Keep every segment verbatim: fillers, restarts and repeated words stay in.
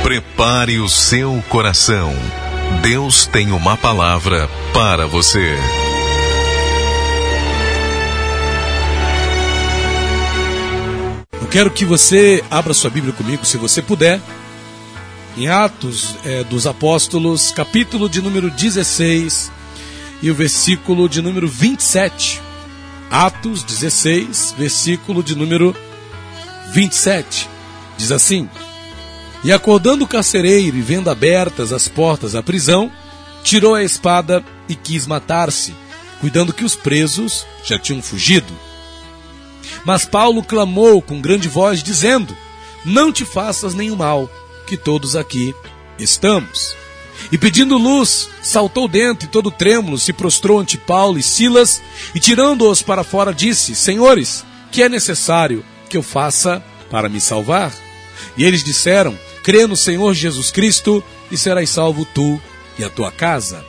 Prepare o seu coração. Deus tem uma palavra para você. Eu quero que você abra sua Bíblia comigo, se você puder, em Atos é, dos Apóstolos, capítulo de número dezesseis e o versículo de número vinte e sete. Atos dezesseis, versículo de número vinte e sete. Diz assim: E acordando o carcereiro e vendo abertas as portas da prisão, tirou a espada e quis matar-se, cuidando que os presos já tinham fugido. Mas Paulo clamou com grande voz, dizendo: Não te faças nenhum mal, que todos aqui estamos. E pedindo luz, saltou dentro e todo trêmulo se prostrou ante Paulo e Silas, e tirando-os para fora disse: Senhores, que é necessário que eu faça para me salvar? E eles disseram: Crê no Senhor Jesus Cristo e serás salvo tu e a tua casa.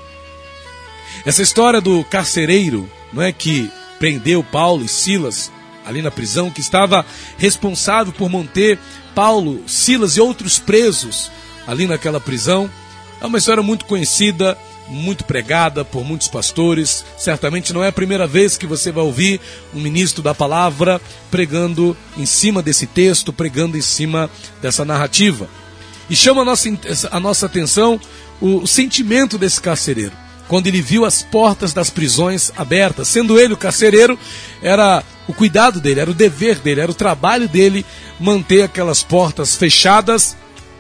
Essa história do carcereiro, não é, que prendeu Paulo e Silas ali na prisão, que estava responsável por manter Paulo, Silas e outros presos ali naquela prisão, é uma história muito conhecida, muito pregada por muitos pastores. Certamente não é a primeira vez que você vai ouvir um ministro da palavra pregando em cima desse texto, pregando em cima dessa narrativa. E chama a nossa, a nossa atenção o, o sentimento desse carcereiro, quando ele viu as portas das prisões abertas. Sendo ele o carcereiro, era o cuidado dele, era o dever dele, era o trabalho dele manter aquelas portas fechadas,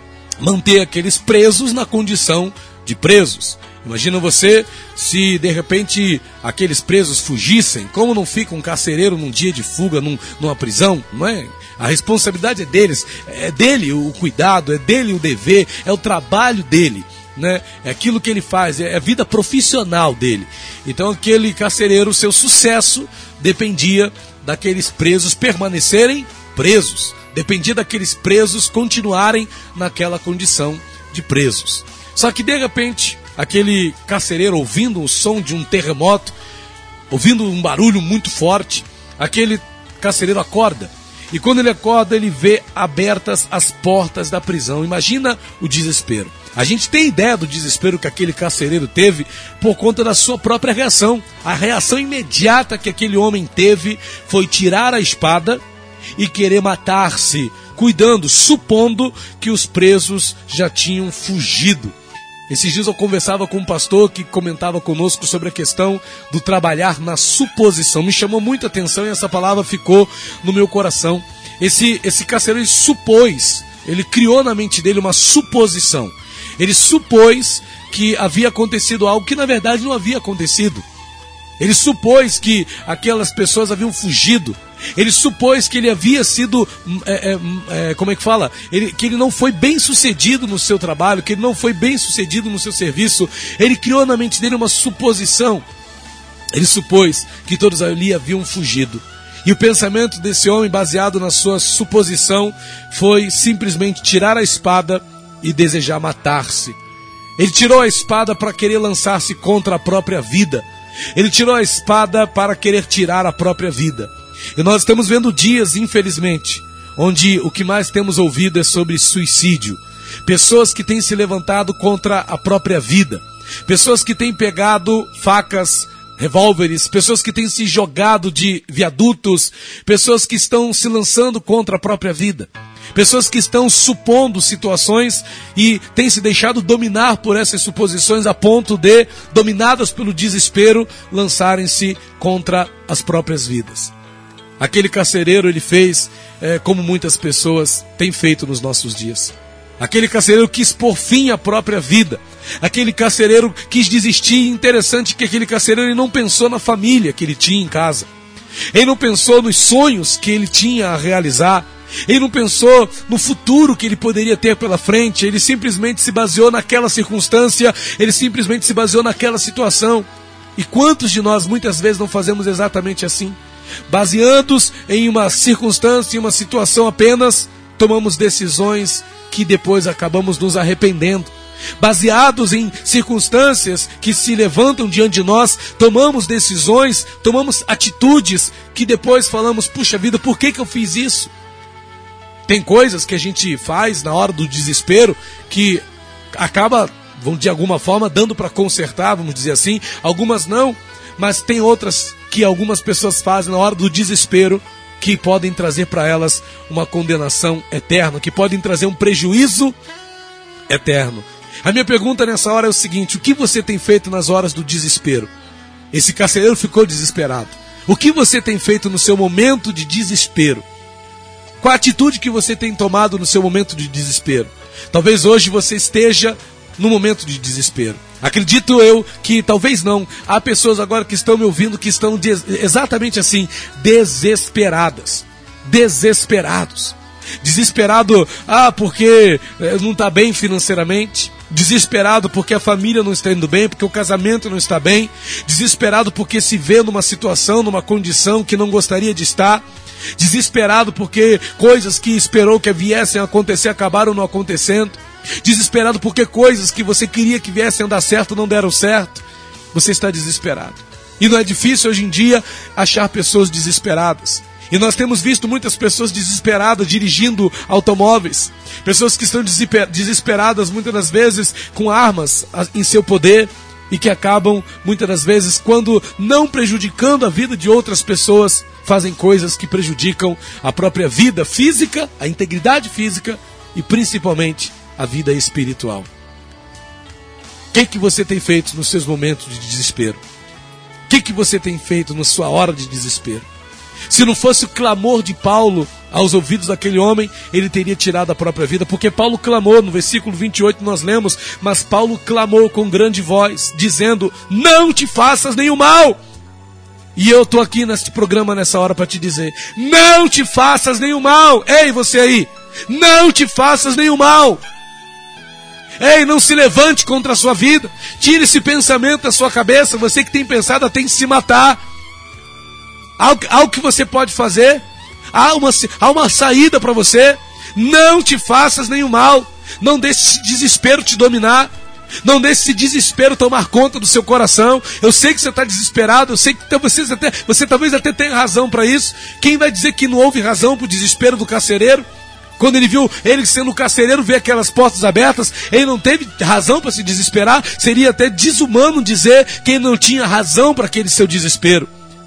manter aqueles presos na condição de presos. Imagina você se de repente aqueles presos fugissem. Como não fica um carcereiro num dia de fuga, num, numa prisão, não é? A responsabilidade é deles, é dele o cuidado, é dele o dever, é o trabalho dele, né? É aquilo que ele faz, é a vida profissional dele. Então aquele carcereiro, seu sucesso dependia daqueles presos permanecerem presos, dependia daqueles presos continuarem naquela condição de presos. Só que de repente, aquele carcereiro, ouvindo o som de um terremoto, ouvindo um barulho muito forte, aquele carcereiro acorda. E quando ele acorda, ele vê abertas as portas da prisão. Imagina o desespero. A gente tem ideia do desespero que aquele carcereiro teve por conta da sua própria reação. A reação imediata que aquele homem teve foi tirar a espada e querer matar-se, cuidando, supondo que os presos já tinham fugido. Esses dias eu conversava com um pastor que comentava conosco sobre a questão do trabalhar na suposição. Me chamou muita atenção e essa palavra ficou no meu coração. Esse, esse carcereiro supôs, ele criou na mente dele uma suposição. Ele supôs que havia acontecido algo que na verdade não havia acontecido. Ele supôs que aquelas pessoas haviam fugido. Ele supôs que ele havia sido, é, é, como é que fala? Ele, que ele não foi bem sucedido no seu trabalho, que ele não foi bem sucedido no seu serviço. Ele criou na mente dele uma suposição. Ele supôs que todos ali haviam fugido. E o pensamento desse homem, baseado na sua suposição, foi simplesmente tirar a espada e desejar matar-se. Ele tirou a espada para querer lançar-se contra a própria vida. Ele tirou a espada para querer tirar a própria vida. E nós estamos vendo dias, infelizmente, onde o que mais temos ouvido é sobre suicídio. Pessoas que têm se levantado contra a própria vida. Pessoas que têm pegado facas, revólveres. Pessoas que têm se jogado de viadutos. Pessoas que estão se lançando contra a própria vida. Pessoas que estão supondo situações e têm se deixado dominar por essas suposições a ponto de, dominadas pelo desespero, lançarem-se contra as próprias vidas. Aquele carcereiro, ele fez é, como muitas pessoas têm feito nos nossos dias. Aquele carcereiro quis pôr fim à própria vida. Aquele carcereiro quis desistir. Interessante que aquele carcereiro ele não pensou na família que ele tinha em casa. Ele não pensou nos sonhos que ele tinha a realizar. Ele não pensou no futuro que ele poderia ter pela frente. Ele simplesmente se baseou naquela circunstância. Ele simplesmente se baseou naquela situação. E quantos de nós muitas vezes não fazemos exatamente assim? Baseados em uma circunstância, em uma situação apenas, tomamos decisões que depois acabamos nos arrependendo. Baseados em circunstâncias que se levantam diante de nós, tomamos decisões, tomamos atitudes que depois falamos, puxa vida, por que que eu fiz isso? Tem coisas que a gente faz na hora do desespero que acaba, vão de alguma forma, dando para consertar, vamos dizer assim. Algumas não, mas tem outras que algumas pessoas fazem na hora do desespero que podem trazer para elas uma condenação eterna, que podem trazer um prejuízo eterno. A minha pergunta nessa hora é o seguinte: o que você tem feito nas horas do desespero? Esse carcereiro ficou desesperado. O que você tem feito no seu momento de desespero? Qual a atitude que você tem tomado no seu momento de desespero? Talvez hoje você esteja no momento de desespero. Acredito eu que talvez não. Há pessoas agora que estão me ouvindo que estão des- exatamente assim, desesperadas. Desesperados. Desesperado, ah, porque não está bem financeiramente. Desesperado porque a família não está indo bem, porque o casamento não está bem. Desesperado porque se vê numa situação, numa condição que não gostaria de estar. Desesperado porque coisas que esperou que viessem a acontecer acabaram não acontecendo. Desesperado porque coisas que você queria que viessem a dar certo não deram certo. Você está desesperado. E não é difícil hoje em dia achar pessoas desesperadas. E nós temos visto muitas pessoas desesperadas dirigindo automóveis. Pessoas que estão desesperadas muitas das vezes com armas em seu poder e que acabam muitas das vezes, quando não prejudicando a vida de outras pessoas, fazem coisas que prejudicam a própria vida física, a integridade física e principalmente a vida espiritual. O que, que você tem feito nos seus momentos de desespero? O que, que você tem feito na sua hora de desespero? Se não fosse o clamor de Paulo aos ouvidos daquele homem, ele teria tirado a própria vida, porque Paulo clamou, no versículo vinte e oito nós lemos, mas Paulo clamou com grande voz, dizendo: não te faças nenhum mal. E eu estou aqui neste programa nessa hora para te dizer: não te faças nenhum mal. Ei, você aí, não te faças nenhum mal. Ei, não se levante contra a sua vida. Tire esse pensamento da sua cabeça. Você que tem pensado até em se matar. Algo, algo que você pode fazer. Há uma, há uma saída para você. Não te faças nenhum mal. Não deixe esse desespero te dominar. Não deixe esse desespero tomar conta do seu coração. Eu sei que você está desesperado. Eu sei que você, até, você talvez até tenha razão para isso. Quem vai dizer que não houve razão para o desespero do carcereiro? Quando ele viu ele sendo carcereiro, ver aquelas portas abertas, ele não teve razão para se desesperar. Seria até desumano dizer que ele não tinha razão para aquele seu desespero.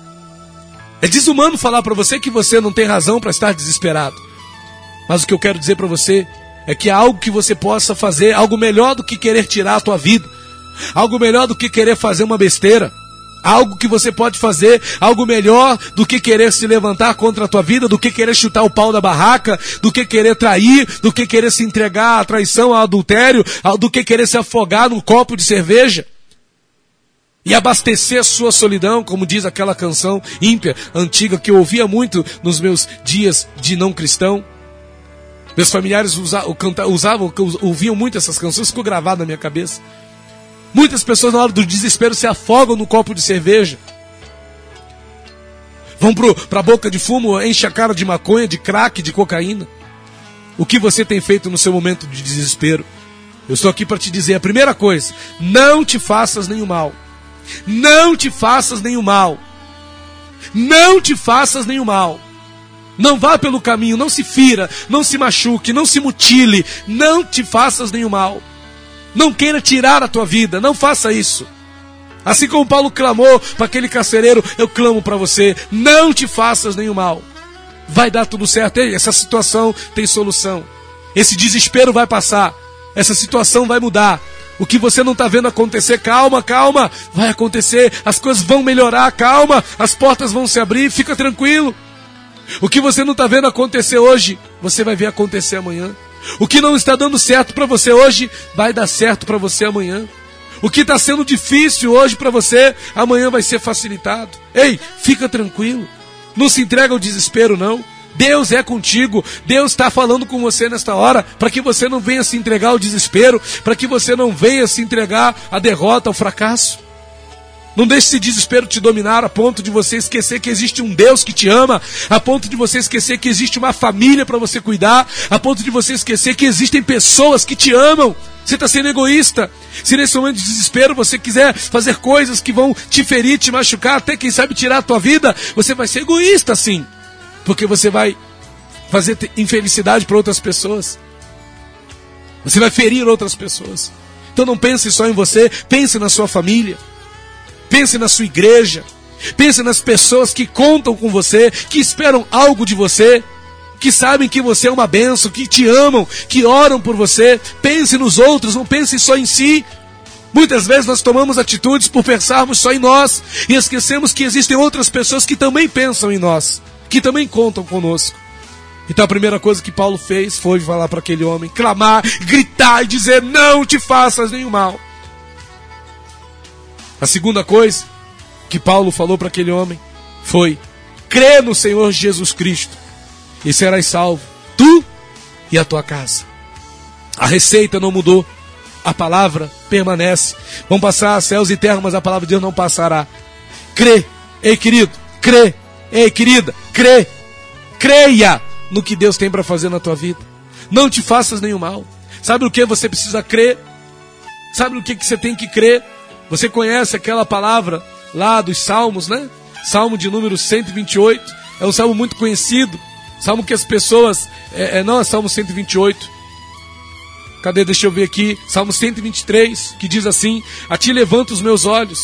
É desumano falar para você que você não tem razão para estar desesperado. Mas o que eu quero dizer para você é que há algo que você possa fazer, algo melhor do que querer tirar a tua vida, algo melhor do que querer fazer uma besteira, algo que você pode fazer, algo melhor do que querer se levantar contra a tua vida, do que querer chutar o pau da barraca, do que querer trair, do que querer se entregar à traição, ao adultério, do que querer se afogar num copo de cerveja e abastecer a sua solidão, como diz aquela canção ímpia, antiga, que eu ouvia muito nos meus dias de não cristão. Meus familiares usavam, usavam, ouviam muito essas canções, ficou gravado na minha cabeça. Muitas pessoas na hora do desespero se afogam no copo de cerveja. Vão para a boca de fumo, enchem a cara de maconha, de crack, de cocaína. O que você tem feito no seu momento de desespero? Eu estou aqui para te dizer a primeira coisa: não te faças nenhum mal. Não te faças nenhum mal. Não te faças nenhum mal. Não vá pelo caminho, não se fira, não se machuque, não se mutile, não te faças nenhum mal. Não queira tirar a tua vida, não faça isso. Assim como Paulo clamou para aquele carcereiro, eu clamo para você: não te faças nenhum mal. Vai dar tudo certo, essa situação tem solução. Esse desespero vai passar, essa situação vai mudar. O que você não está vendo acontecer, calma, calma, vai acontecer, as coisas vão melhorar, calma, as portas vão se abrir, fica tranquilo. O que você não está vendo acontecer hoje, você vai ver acontecer amanhã. O que não está dando certo para você hoje, vai dar certo para você amanhã. O que está sendo difícil hoje para você, amanhã vai ser facilitado. Ei, fica tranquilo. Não se entrega ao desespero, não. Deus é contigo. Deus está falando com você nesta hora, para que você não venha se entregar ao desespero, para que você não venha se entregar à derrota, ao fracasso. Não deixe esse desespero te dominar a ponto de você esquecer que existe um Deus que te ama, a ponto de você esquecer que existe uma família para você cuidar, a ponto de você esquecer que existem pessoas que te amam. Você está sendo egoísta. Se nesse momento de desespero você quiser fazer coisas que vão te ferir, te machucar, até quem sabe tirar a tua vida, você vai ser egoísta sim. Porque você vai fazer infelicidade para outras pessoas. Você vai ferir outras pessoas. Então não pense só em você, pense na sua família. Pense na sua igreja. Pense nas pessoas que contam com você, que esperam algo de você, que sabem que você é uma bênção, que te amam, que oram por você. Pense nos outros, não pense só em si. Muitas vezes nós tomamos atitudes por pensarmos só em nós e esquecemos que existem outras pessoas que também pensam em nós, que também contam conosco. Então a primeira coisa que Paulo fez foi falar para aquele homem, clamar, gritar e dizer, não te faças nenhum mal. A segunda coisa que Paulo falou para aquele homem foi, crê no Senhor Jesus Cristo e serás salvo, tu e a tua casa. A receita não mudou, a palavra permanece. Vão passar céus e terra, mas a palavra de Deus não passará. Crê, ei querido, crê, ei querida, crê, creia no que Deus tem para fazer na tua vida. Não te faças nenhum mal. Sabe o que você precisa crer? Sabe o que você tem que crer? Você conhece aquela palavra lá dos Salmos, né? Salmo de número cento e vinte e oito. É um salmo muito conhecido. Salmo que as pessoas... É, é, não é Salmo cento e vinte e oito. Cadê? Deixa eu ver aqui. Salmo cento e vinte e três, que diz assim, a ti levanto os meus olhos.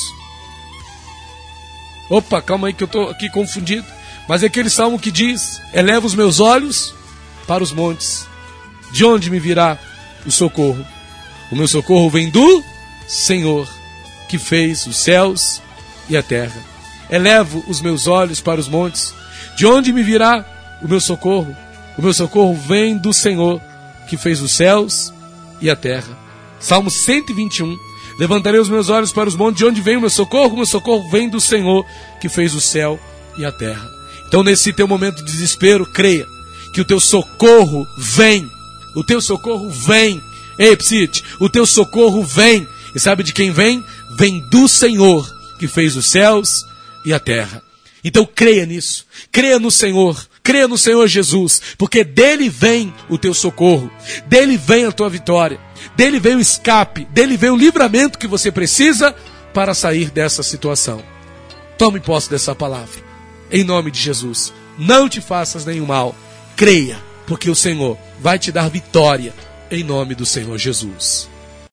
Opa, calma aí que eu estou aqui confundido. Mas é aquele salmo que diz, eleva os meus olhos para os montes. De onde me virá o socorro? O meu socorro vem do Senhor, que fez os céus e a terra. Elevo os meus olhos para os montes. De onde me virá o meu socorro? O meu socorro vem do Senhor, que fez os céus e a terra. Salmo cento e vinte e um. Levantarei os meus olhos para os montes. De onde vem o meu socorro? O meu socorro vem do Senhor, que fez o céu e a terra. Então nesse teu momento de desespero, creia que o teu socorro vem. O teu socorro vem. Ei, Psite, o teu socorro vem. E sabe de quem vem? Vem do Senhor, que fez os céus e a terra. Então creia nisso. Creia no Senhor. Creia no Senhor Jesus. Porque dele vem o teu socorro. Dele vem a tua vitória. Dele vem o escape. Dele vem o livramento que você precisa para sair dessa situação. Tome posse dessa palavra. Em nome de Jesus. Não te faças nenhum mal. Creia, porque o Senhor vai te dar vitória. Em nome do Senhor Jesus.